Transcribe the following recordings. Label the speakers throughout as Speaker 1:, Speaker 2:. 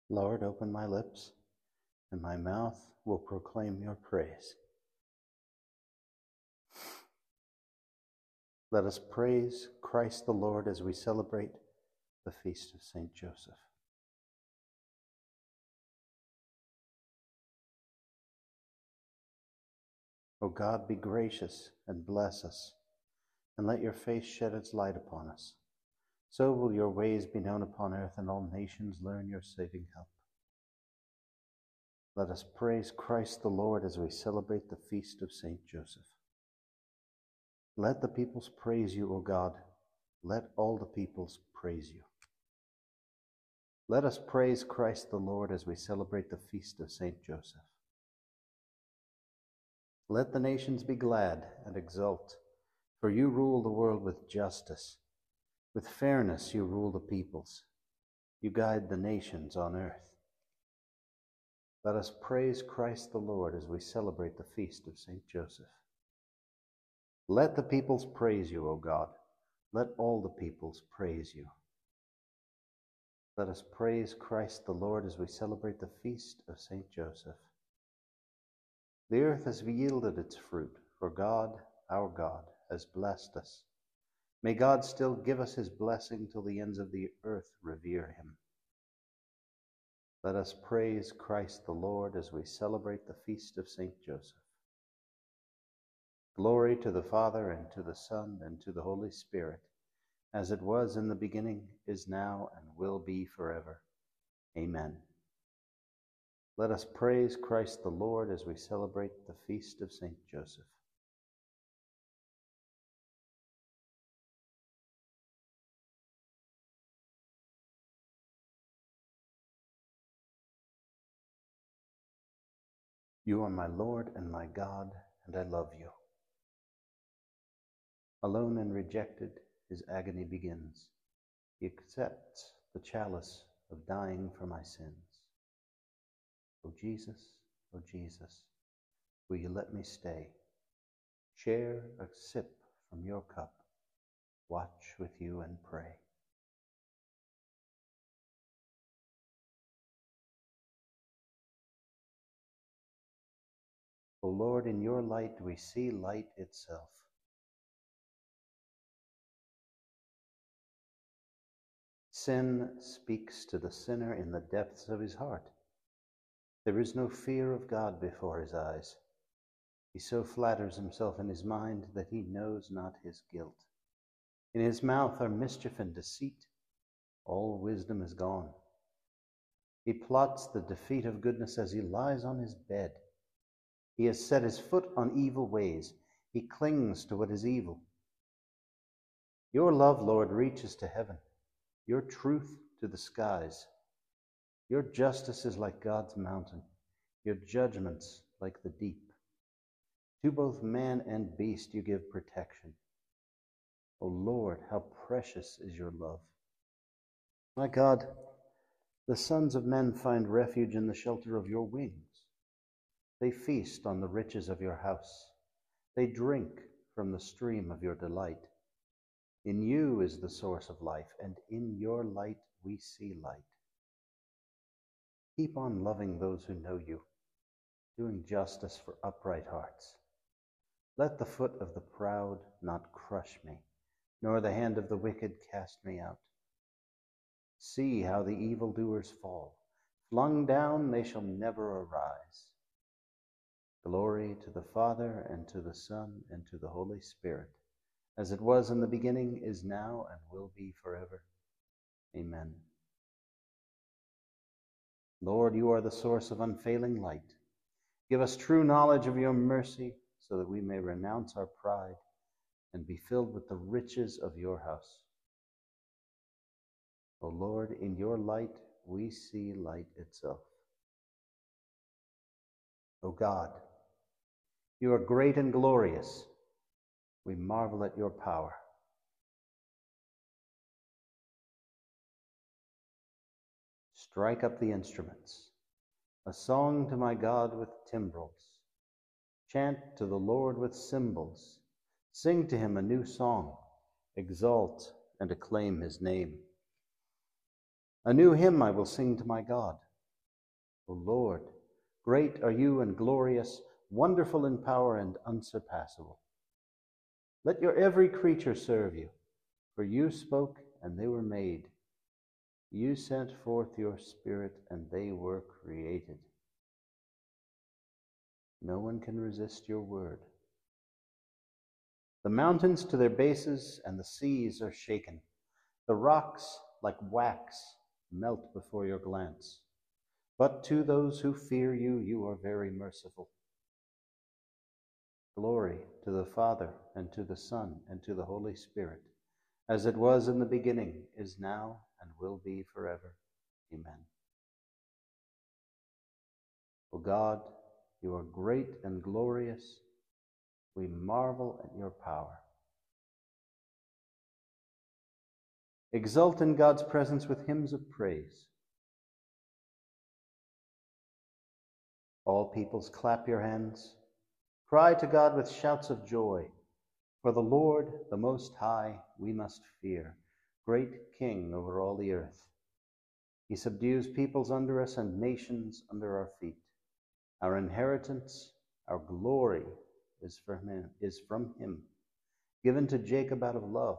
Speaker 1: Lord, open my lips, and my mouth will proclaim your praise. Let us praise Christ the Lord as we celebrate the feast of Saint Joseph. O God, be gracious and bless us, and let your face shed its light upon us. So will your ways be known upon earth, and all nations learn your saving help. Let us praise Christ the Lord as we celebrate the feast of Saint Joseph. Let the peoples praise you, O God. Let all the peoples praise you. Let us praise Christ the Lord as we celebrate the feast of Saint Joseph. Let the nations be glad and exult, for you rule the world with justice. With fairness you rule the peoples. You guide the nations on earth. Let us praise Christ the Lord as we celebrate the feast of Saint Joseph. Let the peoples praise you, O God. Let all the peoples praise you. Let us praise Christ the Lord as we celebrate the feast of Saint Joseph. The earth has yielded its fruit, for God, our God, has blessed us. May God still give us his blessing till the ends of the earth revere him. Let us praise Christ the Lord as we celebrate the feast of Saint Joseph. Glory to the Father, and to the Son, and to the Holy Spirit, as it was in the beginning, is now, and will be forever. Amen. Let us praise Christ the Lord as we celebrate the feast of Saint Joseph. You are my Lord and my God, and I love you. Alone and rejected, his agony begins. He accepts the chalice of dying for my sins. O Jesus, will you let me stay? Share a sip from your cup, watch with you and pray. O Lord, in your light we see light itself. Sin speaks to the sinner in the depths of his heart. There is no fear of God before his eyes. He so flatters himself in his mind that he knows not his guilt. In his mouth are mischief and deceit. All wisdom is gone. He plots the defeat of goodness as he lies on his bed. He has set his foot on evil ways. He clings to what is evil. Your love, Lord, reaches to heaven, your truth to the skies. Your justice is like God's mountain, your judgments like the deep. To both man and beast you give protection. O Lord, how precious is your love. My God, the sons of men find refuge in the shelter of your wings. They feast on the riches of your house. They drink from the stream of your delight. In you is the source of life, and in your light we see light. Keep on loving those who know you, doing justice for upright hearts. Let the foot of the proud not crush me, nor the hand of the wicked cast me out. See how the evildoers fall. Flung down, they shall never arise. Glory to the Father, and to the Son, and to the Holy Spirit, as it was in the beginning, is now, and will be forever. Amen. Lord, you are the source of unfailing light. Give us true knowledge of your mercy, so that we may renounce our pride and be filled with the riches of your house. O Lord, in your light we see light itself. O God, you are great and glorious. We marvel at your power. Strike up the instruments, a song to my God with timbrels. Chant to the Lord with cymbals. Sing to him a new song. Exalt and acclaim his name. A new hymn I will sing to my God. O Lord, great are you and glorious, wonderful in power and unsurpassable. Let your every creature serve you, for you spoke and they were made. You sent forth your Spirit and they were created. No one can resist your word. The mountains to their bases and the seas are shaken. The rocks, like wax, melt before your glance. But to those who fear you, you are very merciful. Glory to the Father, and to the Son, and to the Holy Spirit, as it was in the beginning, is now, and will be forever. Amen. O God, you are great and glorious. We marvel at your power. Exult in God's presence with hymns of praise. All peoples, clap your hands. Cry to God with shouts of joy. For the Lord, the Most High, we must fear, great King over all the earth. He subdues peoples under us and nations under our feet. Our inheritance, our glory is from him, given to Jacob out of love.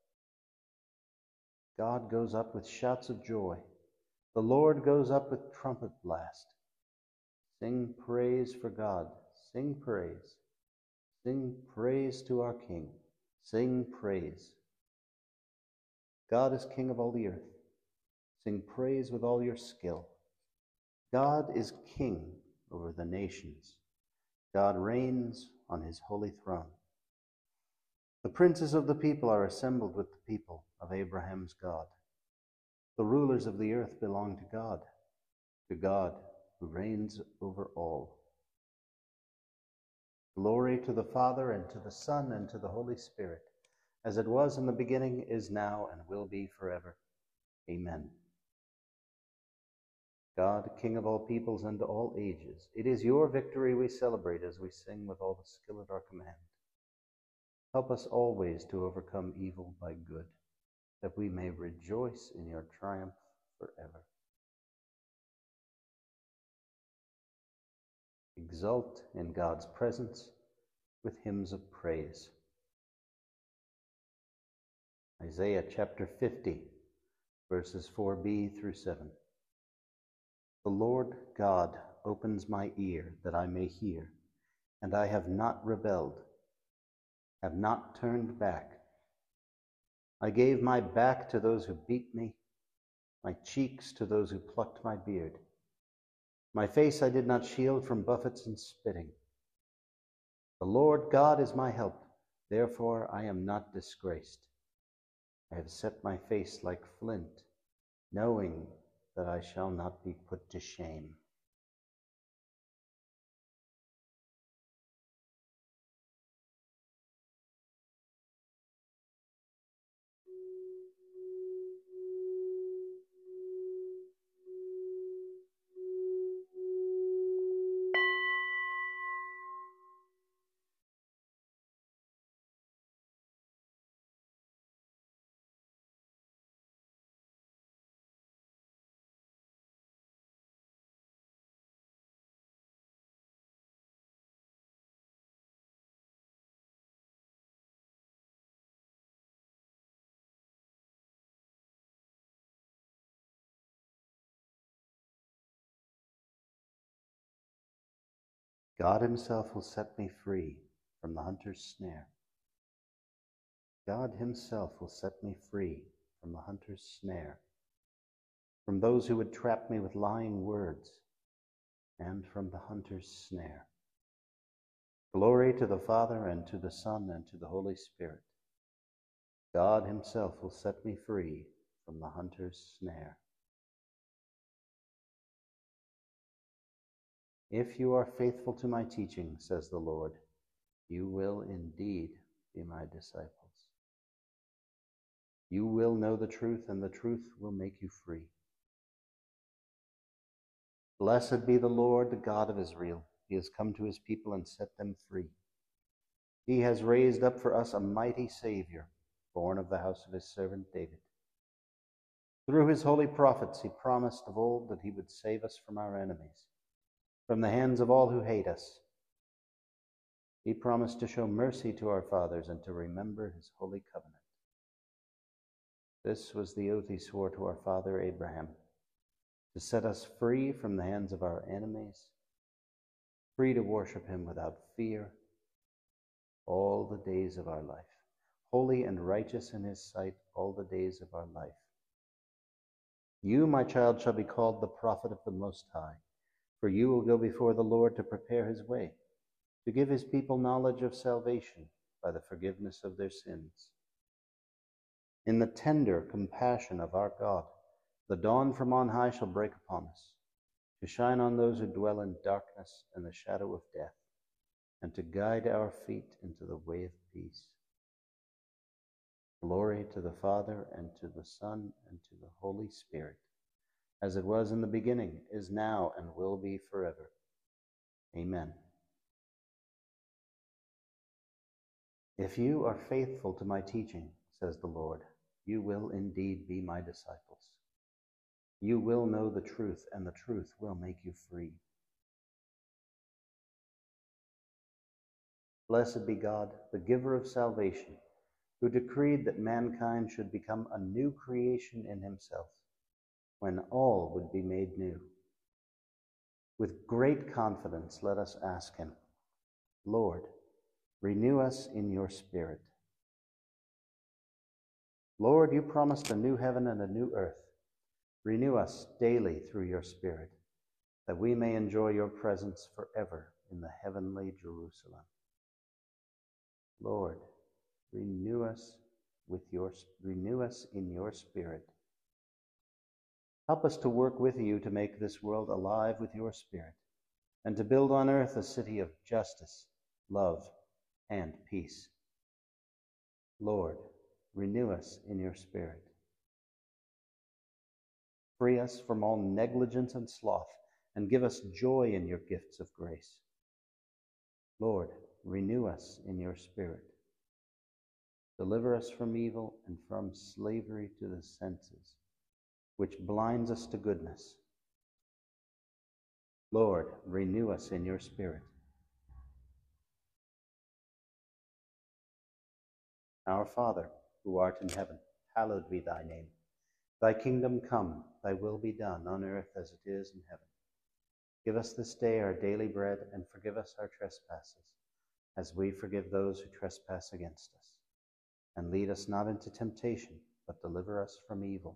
Speaker 1: God goes up with shouts of joy. The Lord goes up with trumpet blast. Sing praise for God. Sing praise. Sing praise to our King. Sing praise. God is King of all the earth. Sing praise with all your skill. God is King over the nations. God reigns on his holy throne. The princes of the people are assembled with the people of Abraham's God. The rulers of the earth belong to God who reigns over all. Glory to the Father, and to the Son, and to the Holy Spirit, as it was in the beginning, is now, and will be forever. Amen. God, King of all peoples and all ages, it is your victory we celebrate as we sing with all the skill at our command. Help us always to overcome evil by good, that we may rejoice in your triumph forever. Exult in God's presence with hymns of praise. Isaiah chapter 50, verses 4b through 7. The Lord God opens my ear that I may hear, and I have not rebelled, have not turned back. I gave my back to those who beat me, my cheeks to those who plucked my beard. My face I did not shield from buffets and spitting. The Lord God is my help, therefore I am not disgraced. I have set my face like flint, knowing that I shall not be put to shame. God himself will set me free from the hunter's snare. God himself will set me free from the hunter's snare, from those who would trap me with lying words, and from the hunter's snare. Glory to the Father, and to the Son, and to the Holy Spirit. God himself will set me free from the hunter's snare. If you are faithful to my teaching, says the Lord, you will indeed be my disciples. You will know the truth, and the truth will make you free. Blessed be the Lord, the God of Israel. He has come to his people and set them free. He has raised up for us a mighty Savior, born of the house of his servant David. Through his holy prophets, he promised of old that he would save us from our enemies, from the hands of all who hate us. He promised to show mercy to our fathers and to remember his holy covenant. This was the oath he swore to our father Abraham, to set us free from the hands of our enemies, free to worship him without fear all the days of our life, holy and righteous in his sight all the days of our life. You, my child, shall be called the prophet of the Most High, for you will go before the Lord to prepare his way, to give his people knowledge of salvation by the forgiveness of their sins. In the tender compassion of our God, the dawn from on high shall break upon us, to shine on those who dwell in darkness and the shadow of death, and to guide our feet into the way of peace. Glory to the Father, and to the Son, and to the Holy Spirit, as it was in the beginning, is now, and will be forever. Amen. If you are faithful to my teaching, says the Lord, you will indeed be my disciples. You will know the truth, and the truth will make you free. Blessed be God, the giver of salvation, who decreed that mankind should become a new creation in himself, when all would be made new. With great confidence, let us ask him, Lord, renew us in your Spirit. Lord, you promised a new heaven and a new earth. Renew us daily through your Spirit, that we may enjoy your presence forever in the heavenly Jerusalem. Lord, renew us in your Spirit. Help us to work with you to make this world alive with your Spirit, and to build on earth a city of justice, love, and peace. Lord, renew us in your Spirit. Free us from all negligence and sloth, and give us joy in your gifts of grace. Lord, renew us in your Spirit. Deliver us from evil and from slavery to the senses, which blinds us to goodness. Lord, renew us in your Spirit. Our Father, who art in heaven, hallowed be thy name. Thy kingdom come, thy will be done on earth as it is in heaven. Give us this day our daily bread, and forgive us our trespasses, as we forgive those who trespass against us. And lead us not into temptation, but deliver us from evil.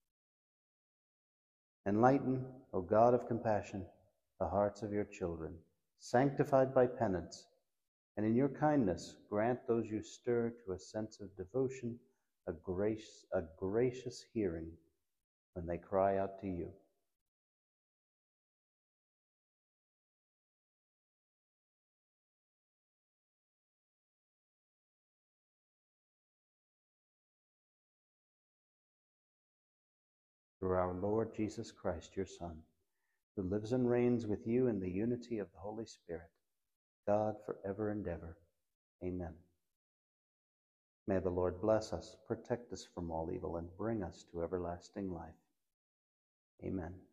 Speaker 1: Enlighten, O God of compassion, the hearts of your children, sanctified by penance, and in your kindness grant those you stir to a sense of devotion, a gracious hearing when they cry out to you. Through our Lord Jesus Christ, your Son, who lives and reigns with you in the unity of the Holy Spirit, God forever and ever. Amen. May the Lord bless us, protect us from all evil, and bring us to everlasting life. Amen.